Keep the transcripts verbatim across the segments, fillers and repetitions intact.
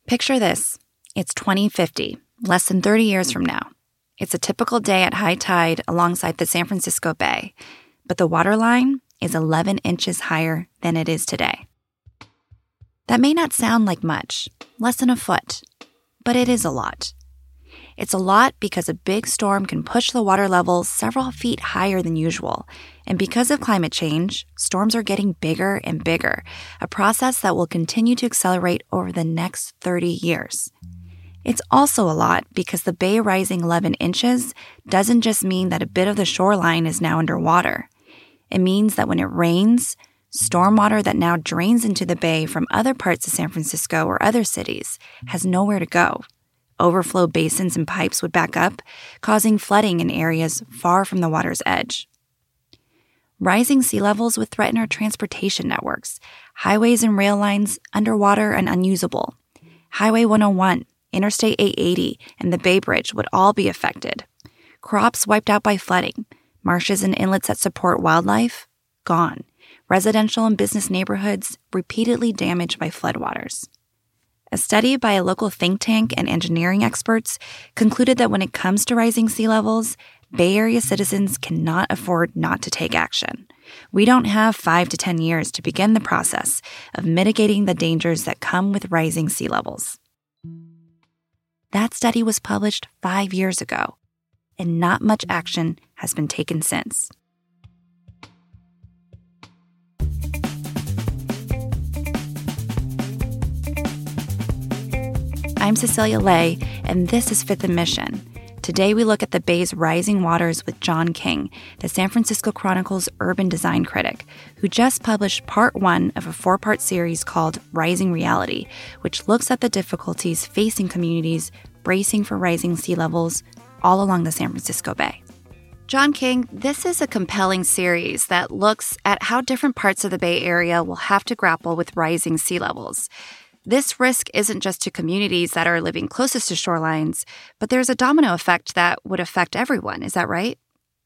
Picture this. It's twenty fifty, less than thirty years from now. It's a typical day at high tide alongside the San Francisco Bay, but the waterline is eleven inches higher than it is today. That may not sound like much, less than a foot, but it is a lot. It's a lot because a big storm can push the water level several feet higher than usual. And because of climate change, storms are getting bigger and bigger, a process that will continue to accelerate over the next thirty years. It's also a lot because the bay rising eleven inches doesn't just mean that a bit of the shoreline is now underwater. It means that when it rains, stormwater that now drains into the bay from other parts of San Francisco or other cities has nowhere to go. Overflow basins and pipes would back up, causing flooding in areas far from the water's edge. Rising sea levels would threaten our transportation networks, highways and rail lines underwater and unusable. Highway one oh one, Interstate eight eighty, and the Bay Bridge would all be affected. Crops wiped out by flooding, marshes and inlets that support wildlife, gone. Residential and business neighborhoods repeatedly damaged by floodwaters. A study by a local think tank and engineering experts concluded that when it comes to rising sea levels, Bay Area citizens cannot afford not to take action. We don't have five to ten years to begin the process of mitigating the dangers that come with rising sea levels. That study was published five years ago, and not much action has been taken since. I'm Cecilia Lei, and this is Fifth and Mission. Today we look at the Bay's rising waters with John King, the San Francisco Chronicle's urban design critic, who just published part one of a four-part series called Rising Reality, which looks at the difficulties facing communities bracing for rising sea levels all along the San Francisco Bay. John King, this is a compelling series that looks at how different parts of the Bay Area will have to grapple with rising sea levels. This risk isn't just to communities that are living closest to shorelines, but there's a domino effect that would affect everyone. Is that right?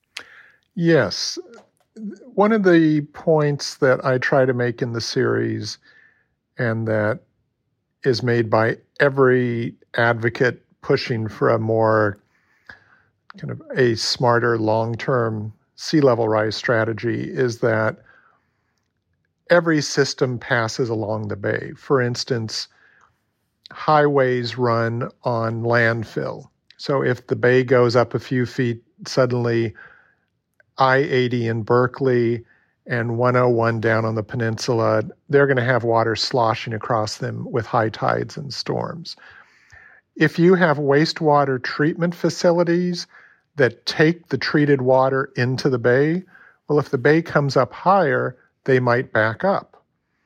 Yes. One of the points that I try to make in the series, and that is made by every advocate pushing for a more kind of a smarter long-term sea level rise strategy, is that every system passes along the bay. For instance, highways run on landfill. So if the bay goes up a few feet, suddenly I eighty in Berkeley and one oh one down on the peninsula, they're going to have water sloshing across them with high tides and storms. If you have wastewater treatment facilities that take the treated water into the bay, well, if the bay comes up higher, they might back up.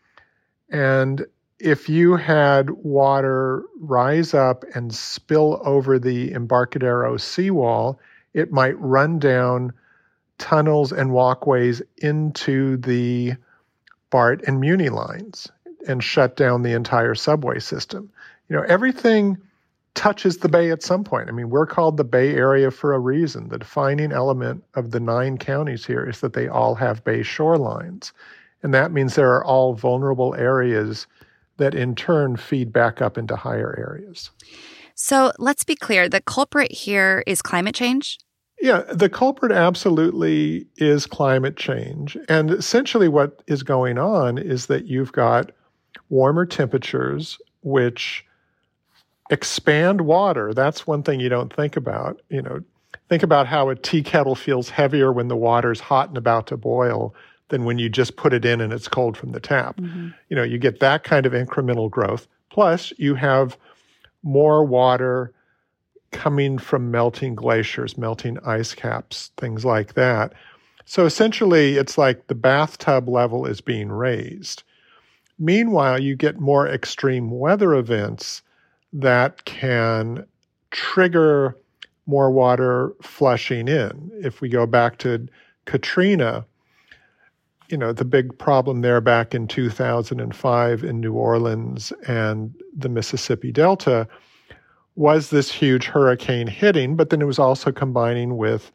And if you had water rise up and spill over the Embarcadero seawall, it might run down tunnels and walkways into the BART and Muni lines and shut down the entire subway system. You know, everything touches the bay at some point. I mean, we're called the Bay Area for a reason. The defining element of the nine counties here is that they all have bay shorelines. And that means there are all vulnerable areas that in turn feed back up into higher areas. So let's be clear, the culprit here is climate change? Yeah, the culprit absolutely is climate change. And essentially what is going on is that you've got warmer temperatures, which expand water. That's one thing you don't think about. You know, think about how a tea kettle feels heavier when the water's hot and about to boil than when you just put it in and it's cold from the tap. Mm-hmm. You know, you get that kind of incremental growth. Plus, you have more water coming from melting glaciers, melting ice caps, things like that. So essentially, it's like the bathtub level is being raised. Meanwhile, you get more extreme weather events that can trigger more water flushing in. If we go back to Katrina, you know, the big problem there back in two thousand five in New Orleans and the Mississippi Delta was this huge hurricane hitting, but then it was also combining with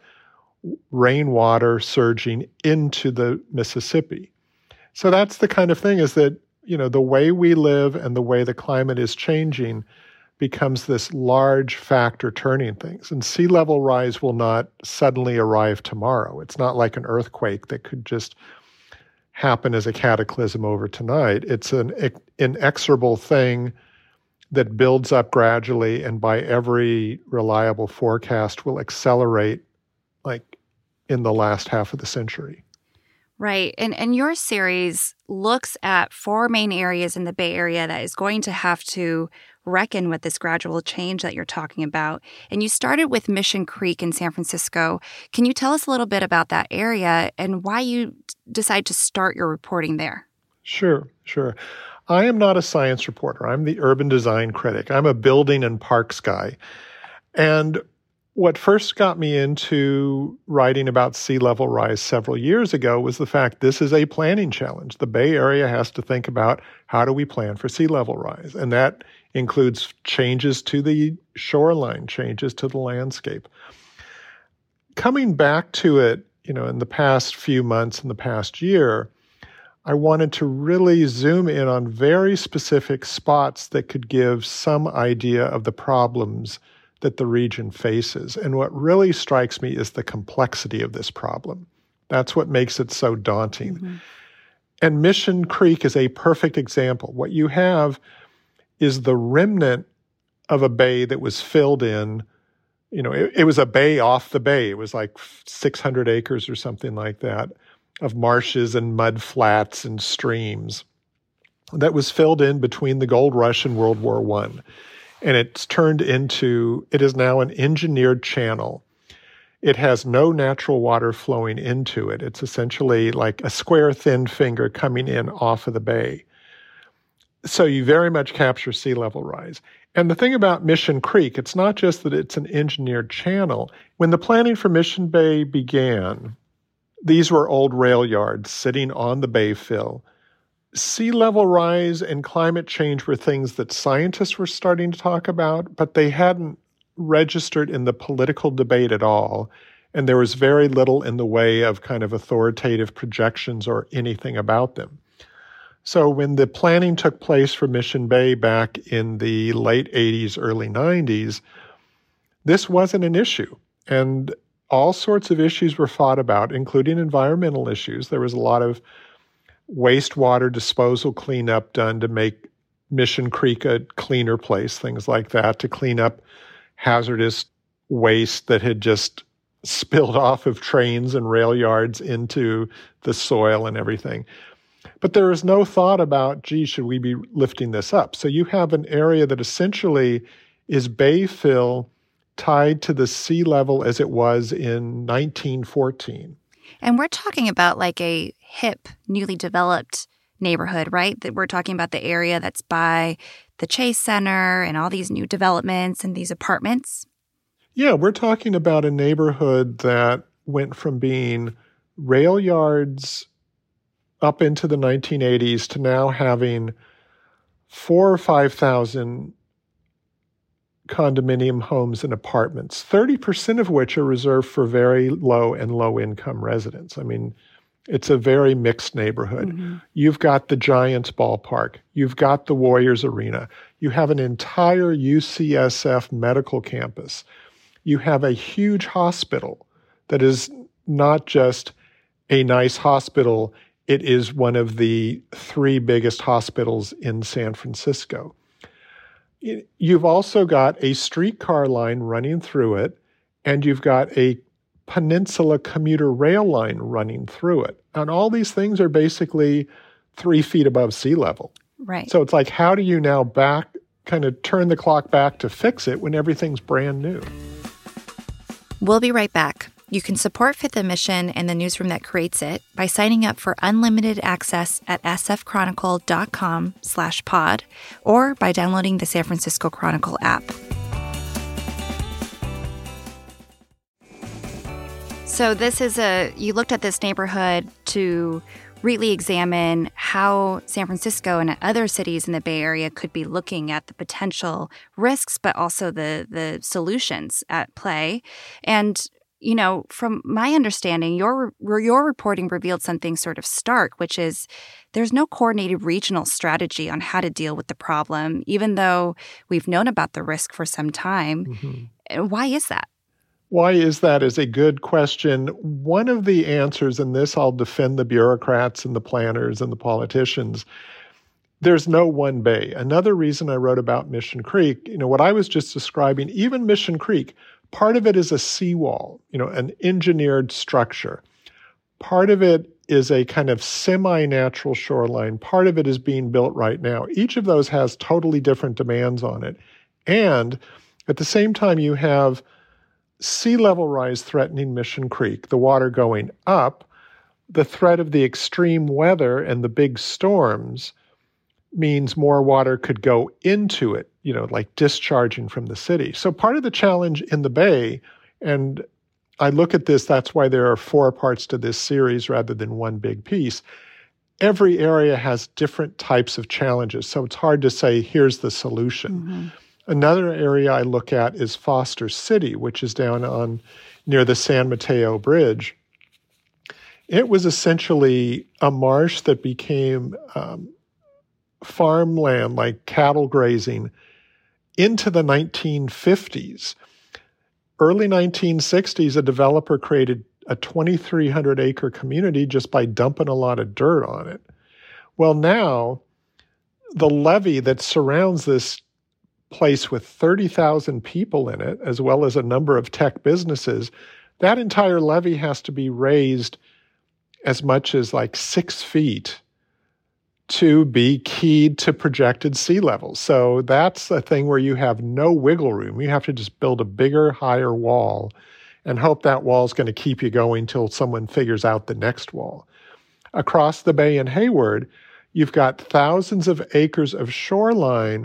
rainwater surging into the Mississippi. So that's the kind of thing, is that you know, the way we live and the way the climate is changing becomes this large factor turning things. And sea level rise will not suddenly arrive tomorrow. It's not like an earthquake that could just happen as a cataclysm over tonight. It's an inexorable thing that builds up gradually and by every reliable forecast will accelerate like in the last half of the century. Right. And and your series looks at four main areas in the Bay Area that is going to have to reckon with this gradual change that you're talking about. And you started with Mission Creek in San Francisco. Can you tell us a little bit about that area and why you decide to start your reporting there? Sure, sure. I am not a science reporter. I'm the urban design critic. I'm a building and parks guy. And what first got me into writing about sea level rise several years ago was the fact this is a planning challenge. The Bay Area has to think about how do we plan for sea level rise? And that includes changes to the shoreline, changes to the landscape. Coming back to it, you know, in the past few months, in the past year, I wanted to really zoom in on very specific spots that could give some idea of the problems that the region faces. And what really strikes me is the complexity of this problem. That's what makes it so daunting. Mm-hmm. And Mission Creek is a perfect example. What you have is the remnant of a bay that was filled in. You know, it, it was a bay off the bay. It was like six hundred acres or something like that of marshes and mud flats and streams that was filled in between the gold rush and World War One. And it's turned into, it is now an engineered channel. It has no natural water flowing into it. It's essentially like a square thin finger coming in off of the bay. So you very much capture sea level rise. And the thing about Mission Creek, it's not just that it's an engineered channel. When the planning for Mission Bay began, these were old rail yards sitting on the bay fill. Sea level rise and climate change were things that scientists were starting to talk about, but they hadn't registered in the political debate at all. And there was very little in the way of kind of authoritative projections or anything about them. So when the planning took place for Mission Bay back in the late eighties, early nineties, this wasn't an issue. And all sorts of issues were thought about, including environmental issues. There was a lot of wastewater disposal cleanup done to make Mission Creek a cleaner place, things like that, to clean up hazardous waste that had just spilled off of trains and rail yards into the soil and everything. But there is no thought about, gee, should we be lifting this up? So you have an area that essentially is bay fill tied to the sea level as it was in nineteen fourteen. And we're talking about like a hip, newly developed neighborhood, right? That we're talking about the area that's by the Chase Center and all these new developments and these apartments. Yeah, we're talking about a neighborhood that went from being rail yards up into the nineteen eighties to now having four or five thousand condominium homes and apartments, thirty percent of which are reserved for very low and low-income residents. I mean, it's a very mixed neighborhood. Mm-hmm. You've got the Giants ballpark. You've got the Warriors Arena. You have an entire U C S F medical campus. You have a huge hospital that is not just a nice hospital. It is one of the three biggest hospitals in San Francisco. You've also got a streetcar line running through it, and you've got a peninsula commuter rail line running through it. And all these things are basically three feet above sea level. Right. So it's like, how do you now back, kind of turn the clock back to fix it when everything's brand new? We'll be right back. You can support Fifth and Mission and the newsroom that creates it by signing up for unlimited access at sfchronicle.com slash pod or by downloading the San Francisco Chronicle app. So this is a, you looked at this neighborhood to really examine how San Francisco and other cities in the Bay Area could be looking at the potential risks, but also the the solutions at play. And you know, from my understanding, your your reporting revealed something sort of stark, which is there's no coordinated regional strategy on how to deal with the problem, even though we've known about the risk for some time. Mm-hmm. Why is that? Why is that is a good question. One of the answers, and this I'll defend the bureaucrats and the planners and the politicians, there's no one bay. Another reason I wrote about Mission Creek, you know, what I was just describing, even Mission Creek, part of it is a seawall, you know, an engineered structure. Part of it is a kind of semi-natural shoreline. Part of it is being built right now. Each of those has totally different demands on it. And at the same time, you have sea level rise threatening Mission Creek, the water going up. The threat of the extreme weather and the big storms means more water could go into it, you know, like discharging from the city. So part of the challenge in the Bay, and I look at this, that's why there are four parts to this series rather than one big piece. Every area has different types of challenges, so it's hard to say, here's the solution. Mm-hmm. Another area I look at is Foster City, which is down on near the San Mateo Bridge. It was essentially a marsh that became um, farmland, like cattle grazing, into the nineteen fifties. Early nineteen sixties, a developer created a twenty-three hundred acre community just by dumping a lot of dirt on it. Well, now, the levee that surrounds this place with thirty thousand people in it, as well as a number of tech businesses, that entire levee has to be raised as much as like six feet to be keyed to projected sea levels. So that's a thing where you have no wiggle room. You have to just build a bigger, higher wall and hope that wall is going to keep you going till someone figures out the next wall. Across the bay in Hayward, you've got thousands of acres of shoreline.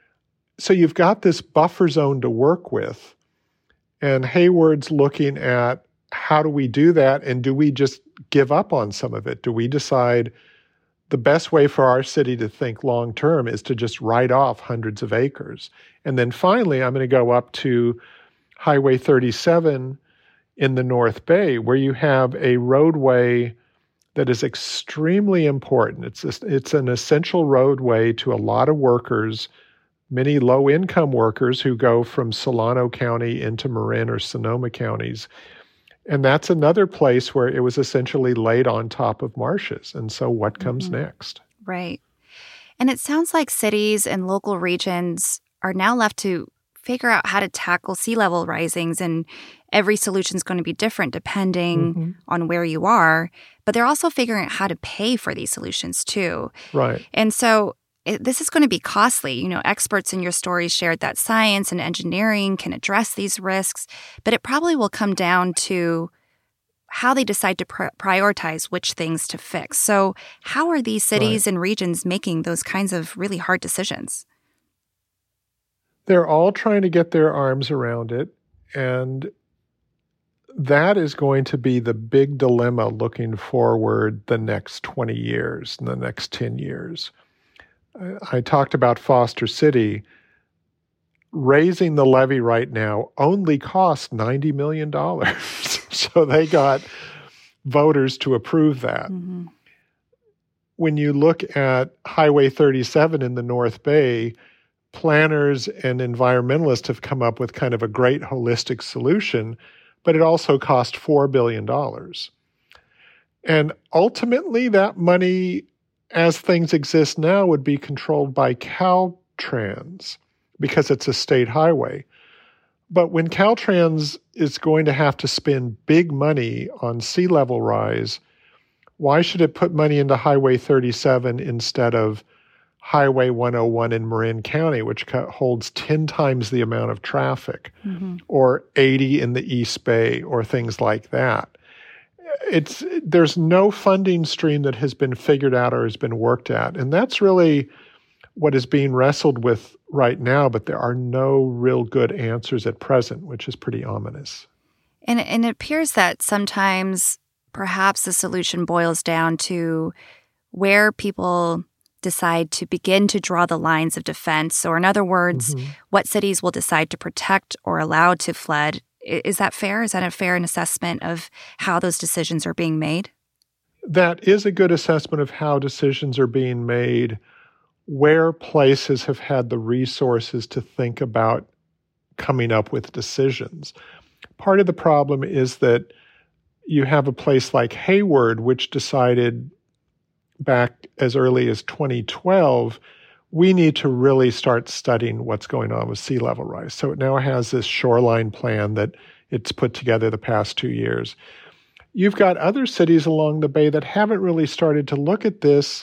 So you've got this buffer zone to work with. And Hayward's looking at how do we do that? And do we just give up on some of it? Do we decide the best way for our city to think long-term is to just write off hundreds of acres? And then finally, I'm going to go up to Highway thirty-seven in the North Bay, where you have a roadway that is extremely important. It's a, it's an essential roadway to a lot of workers, many low-income workers who go from Solano County into Marin or Sonoma counties. And that's another place where it was essentially laid on top of marshes. And so what comes mm-hmm. next? Right. And it sounds like cities and local regions are now left to figure out how to tackle sea level risings, and every solution is going to be different depending mm-hmm. on where you are. But they're also figuring out how to pay for these solutions too. Right. And so it, this is going to be costly. You know, experts in your stories shared that science and engineering can address these risks, but it probably will come down to how they decide to pr- prioritize which things to fix. So how are these cities right. and regions making those kinds of really hard decisions? They're all trying to get their arms around it, and that is going to be the big dilemma looking forward the next twenty years, and the next ten years. I talked about Foster City. Raising the levee right now only costs ninety million dollars. So they got voters to approve that. Mm-hmm. When you look at Highway thirty-seven in the North Bay, planners and environmentalists have come up with kind of a great holistic solution, but it also cost four billion dollars. And ultimately, that money, as things exist now, would be controlled by Caltrans, because it's a state highway. But when Caltrans is going to have to spend big money on sea level rise, why should it put money into Highway thirty-seven instead of Highway one oh one in Marin County, which holds ten times the amount of traffic, mm-hmm. or eighty in the East Bay, or things like that? It's there's no funding stream that has been figured out or has been worked at. And that's really what is being wrestled with right now, but there are no real good answers at present, which is pretty ominous. And, and it appears that sometimes perhaps the solution boils down to where people decide to begin to draw the lines of defense, or in other words, mm-hmm. what cities will decide to protect or allow to flood Is that fair? Is that a fair assessment of how those decisions are being made? That is a good assessment of how decisions are being made, where places have had the resources to think about coming up with decisions. Part of the problem is that you have a place like Hayward, which decided back as early as twenty twelve, we need to really start studying what's going on with sea level rise. So it now has this shoreline plan that it's put together the past two years. You've got other cities along the bay that haven't really started to look at this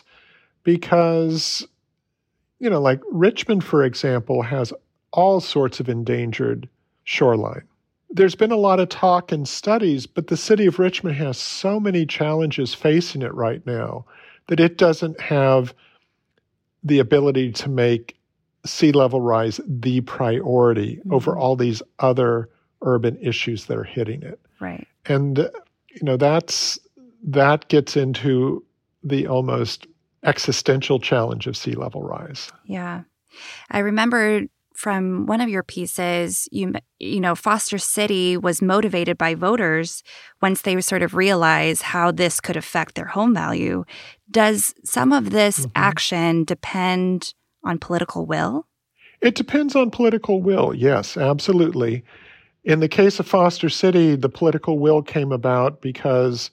because, you know, like Richmond, for example, has all sorts of endangered shoreline. There's been a lot of talk and studies, but the city of Richmond has so many challenges facing it right now that it doesn't have the ability to make sea level rise the priority mm-hmm. over all these other urban issues that are hitting it. Right. And, you know, that's that gets into the almost existential challenge of sea level rise. Yeah. I remember from one of your pieces, you you know, Foster City was motivated by voters once they sort of realize how this could affect their home value. Does some of this mm-hmm. action depend on political will? It depends on political will, yes, absolutely. In the case of Foster City, the political will came about because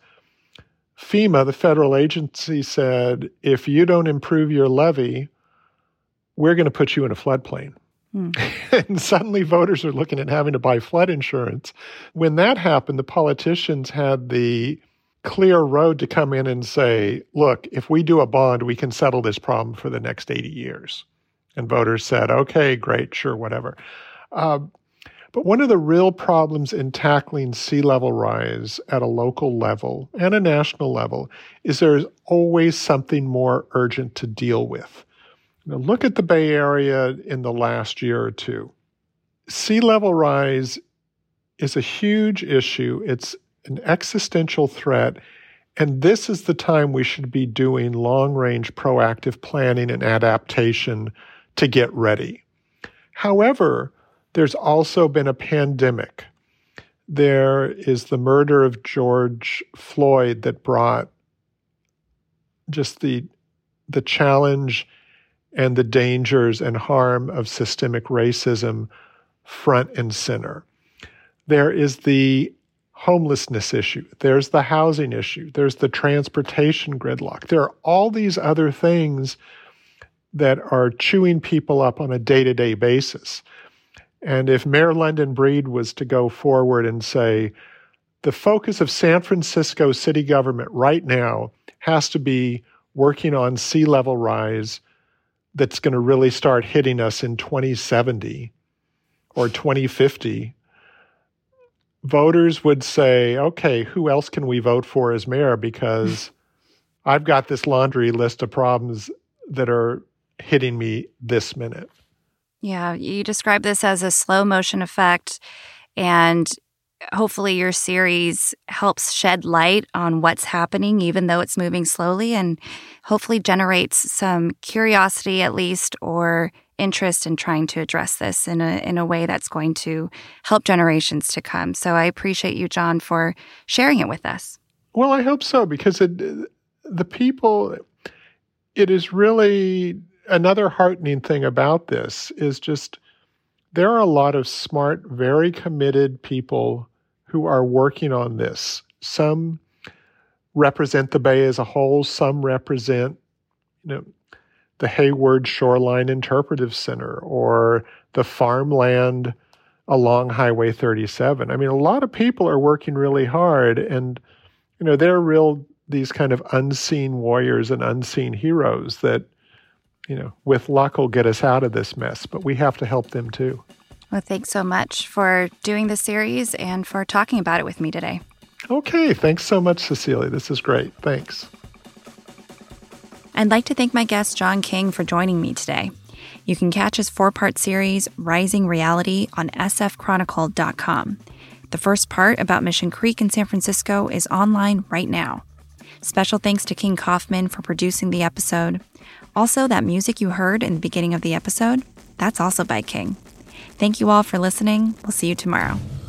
FEMA, the federal agency, said, if you don't improve your levee, we're going to put you in a floodplain. Hmm. And suddenly voters are looking at having to buy flood insurance. When that happened, the politicians had the clear road to come in and say, look, if we do a bond, we can settle this problem for the next eighty years. And voters said, okay, great, sure, whatever. Uh, but one of the real problems in tackling sea level rise at a local level and a national level is there's always something more urgent to deal with. Now, look at the Bay Area in the last year or two. Sea level rise is a huge issue. It's an existential threat. And this is the time we should be doing long-range proactive planning and adaptation to get ready. However, there's also been a pandemic. There is the murder of George Floyd that brought just the, the challenge and the dangers and harm of systemic racism front and center. There is the homelessness issue. There's the housing issue. There's the transportation gridlock. There are all these other things that are chewing people up on a day-to-day basis. And if Mayor London Breed was to go forward and say, the focus of San Francisco city government right now has to be working on sea level rise that's going to really start hitting us in twenty seventy or twenty fifty, voters would say, okay, who else can we vote for as mayor? Because I've got this laundry list of problems that are hitting me this minute. Yeah, you describe this as a slow motion effect, and hopefully your series helps shed light on what's happening, even though it's moving slowly, and hopefully generates some curiosity at least or interest in trying to address this in a in a way that's going to help generations to come. So I appreciate you, John, for sharing it with us. Well, I hope so, because it, the people, it is really another heartening thing about this is just there are a lot of smart, very committed people who are working on this. Some represent the Bay as a whole. Some represent, you know, the Hayward Shoreline Interpretive Center or the farmland along Highway thirty-seven. I mean, a lot of people are working really hard, and, you know, they're real, these kind of unseen warriors and unseen heroes that, you know, with luck will get us out of this mess, but we have to help them too. Well, thanks so much for doing this series and for talking about it with me today. Okay, thanks so much, Cecilia. This is great. Thanks. I'd like to thank my guest, John King, for joining me today. You can catch his four-part series, Rising Reality, on s f chronicle dot com. The first part about Mission Creek in San Francisco is online right now. Special thanks to King Kaufman for producing the episode. Also, that music you heard in the beginning of the episode, that's also by King. Thank you all for listening. We'll see you tomorrow.